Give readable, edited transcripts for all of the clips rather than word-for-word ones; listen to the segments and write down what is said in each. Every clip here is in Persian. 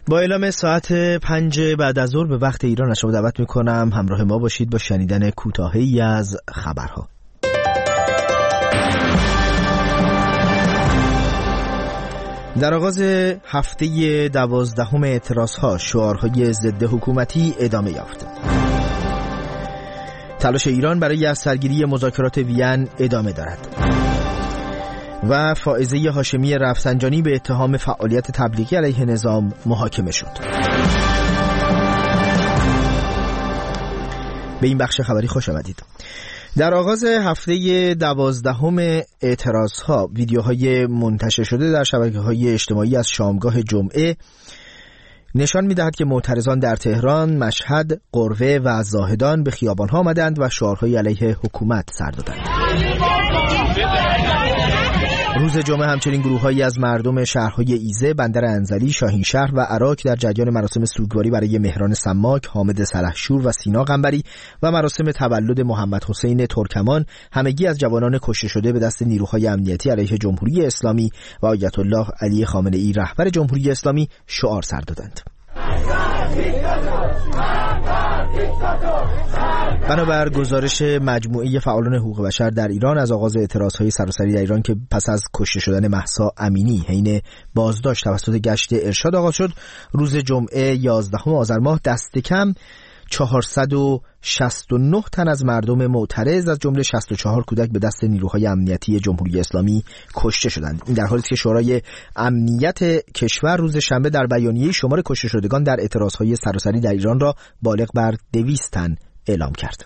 با اعلام ساعت 5 بعد از ظهر به وقت ایران شما دعوت میکنم همراه ما باشید با شنیدن کوتاهی از خبرها. در آغاز هفته 12 اعتراضها شعارهای ضد حکومتی ادامه یافت. تلاش ایران برای از سرگیری مذاکرات وین ادامه دارد و فائزه هاشمی رفسنجانی به اتهام فعالیت تبلیغی علیه نظام محاکمه شد. به این بخش خبری خوش آمدید. در آغاز هفته 12 اعتراضها ویدیوهای منتشر شده در شبکه‌های اجتماعی از شامگاه جمعه نشان می‌دهد که معترضان در تهران، مشهد، قروه و زاهدان به خیابان‌ها آمدند و شعارهای علیه حکومت سر دادند. روز جمعه همچنین گروه‌هایی از مردم شهرهای ایزه، بندر انزلی، شاهینشهر و عراق در جریان مراسم سوگواری برای مهران سماک، حامد سلحشور و سینا قنبری و مراسم تولد محمد حسین ترکمان همگی از جوانان کشته شده به دست نیروهای امنیتی علیه جمهوری اسلامی و آیت الله علی خامنه‌ای رهبر جمهوری اسلامی شعار سر دادند. بنابر گزارش مجموعه فعالان حقوق بشر در ایران از آغاز اعتراضهای سراسری در ایران که پس از کشته شدن مهسا امینی حین بازداشت توسط گشت ارشاد آغاز شد، روز جمعه 11 آذر ماه دست کم 469 تن از مردم معترض از جمله 64 کودک به دست نیروهای امنیتی جمهوری اسلامی کشته شدند. این در حالی است که شورای امنیت کشور روز شنبه در بیانیه شمار کشته شدگان در اعتراضهای سراسری در ایران را بالغ بر 200 تن اعلام کرد.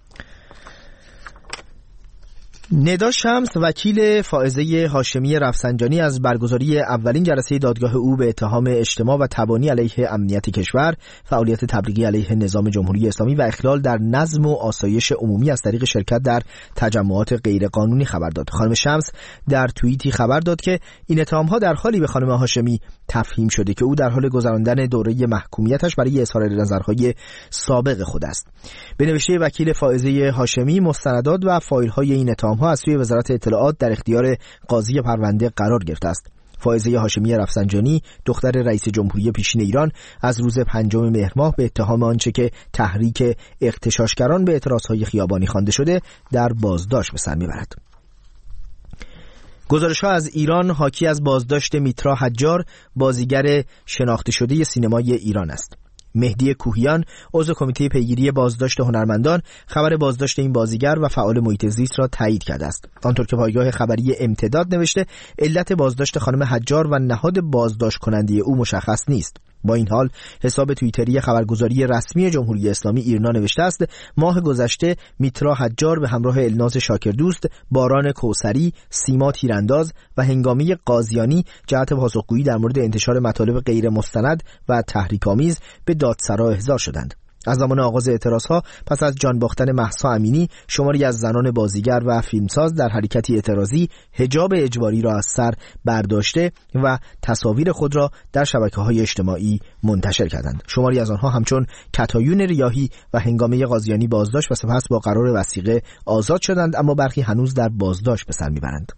ندا شمس وکیل فائزه هاشمی رفسنجانی از برگزاری اولین جلسه دادگاه او به اتهام اجتماع و تبانی علیه امنیت کشور، فعالیت تبلیغی علیه نظام جمهوری اسلامی و اخلال در نظم و آسایش عمومی از طریق شرکت در تجمعات غیرقانونی خبر داد. خانم شمس در توییتی خبر داد که این اتهام‌ها در حالی به خانم هاشمی تفهیم شده که او در حال گذراندن دوره محکومیتش برای اظهار نظرهای سابق خود است. به نوشته وکیل فائزه هاشمی، مستندات و فایل‌های این اتهام‌ها از سوی وزارت اطلاعات در اختیار قاضی پرونده قرار گرفته است. فائزه هاشمی رفسنجانی، دختر رئیس جمهوری پیشین ایران، از روز 5 مهر ماه به اتهام آنچه که تحریک اغتشاشگران به اعتراضهای خیابانی خوانده شده در بازداشت به سر میبرد. گزارش‌ها از ایران حاکی از بازداشت میترا حجار، بازیگر شناخته شده سینمای ایران است. مهدی کوهیان، عضو کمیته پیگیری بازداشت هنرمندان، خبر بازداشت این بازیگر و فعال محیط زیست را تایید کرده است. آنطور که پایگاه خبری امتداد نوشته، علت بازداشت خانم حجار و نهاد بازداشت کننده او مشخص نیست. با این حال حساب توییتری خبرگزاری رسمی جمهوری اسلامی ایرنا نوشته است ماه گذشته میترا حجار به همراه الناز شاکردوست، باران کوثری، سیما تیرانداز و هنگامی قاضیانی جهت پاسخگویی در مورد انتشار مطالب غیر مستند و تحریک‌آمیز به دادسرا احضار شدند. از زمان آغاز اعتراضها پس از جان باختن مهسا امینی، شماری از زنان بازیگر و فیلمساز در حرکتی اعتراضی حجاب اجباری را از سر برداشته و تصاویر خود را در شبکه‌های اجتماعی منتشر کردند. شماری از آنها همچون کتایون ریاحی و هنگامه قاضیانی بازداشت و سپس با قرار وثیقه آزاد شدند، اما برخی هنوز در بازداشت به سر میبرند.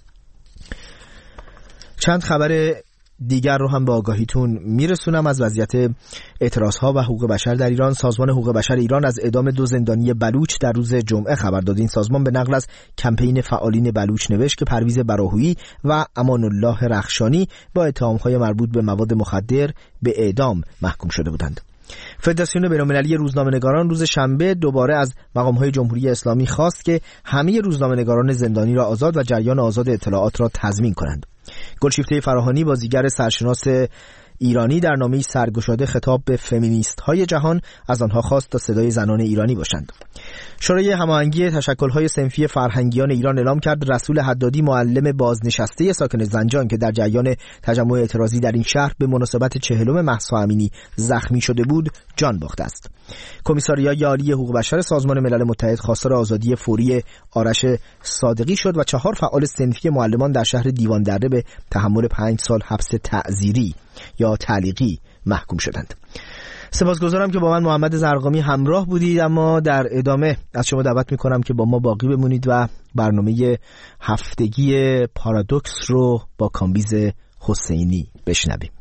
چند خبر دیگر رو هم به آگاهیتون میرسونم. از وضعیت اعتراضها و حقوق بشر در ایران، سازمان حقوق بشر ایران از اعدام 2 زندانی بلوچ در روز جمعه خبر داد. این سازمان به نقل از کمپین فعالین بلوچ نوشت که پرویز براهویی و امان الله رخشانی با اتهام‌های مربوط به مواد مخدر به اعدام محکوم شده بودند. فدراسیون بین‌المللی روزنامه‌نگاران روز شنبه دوباره از مقام‌های جمهوری اسلامی خواست که همه روزنامه‌نگاران زندانی را آزاد و جریان آزاد اطلاعات را تضمین کنند. گلشیفته فراهانی، بازیگر سرشناس ایرانی، در نامه‌ای سرگشاده خطاب به فمینیست‌های جهان از آنها خواست تا صدای زنان ایرانی باشند. شورای هماهنگی تشکل‌های صنفی فرهنگیان ایران اعلام کرد رسول حدادی، معلم بازنشسته ساکن زنجان که در جریان تجمع اعتراضی در این شهر به مناسبت 40 مهسا امینی زخمی شده بود، جان باخته است. کمیساریای عالی حقوق بشر سازمان ملل متحد خواستار آزادی فوری آرش صادقی شد و 4 فعال صنفی معلمان در شهر دیوان دره به تحمل 5 سال حبس تعزیری یا تعلیقی محکوم شدند. سپاسگزارم که با من محمد زرقامی همراه بودید، اما در ادامه از شما دعوت میکنم که با ما باقی بمونید و برنامه هفتگی پارادوکس رو با کامبیز حسینی بشنویم.